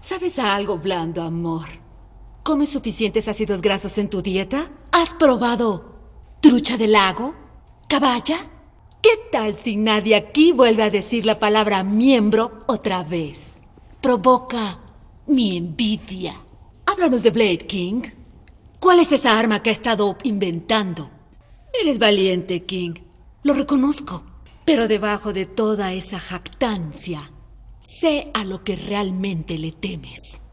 ¿Sabes a algo blando, amor? ¿Comes suficientes ácidos grasos en tu dieta? ¿Has probado trucha de lago? ¿Caballa? ¿Qué tal si nadie aquí vuelve a decir la palabra miembro otra vez? Provoca mi envidia. Háblanos de Blade King. ¿Cuál es esa arma que ha estado inventando? Eres valiente, King. Lo reconozco. Pero debajo de toda esa jactancia, sé a lo que realmente le temes.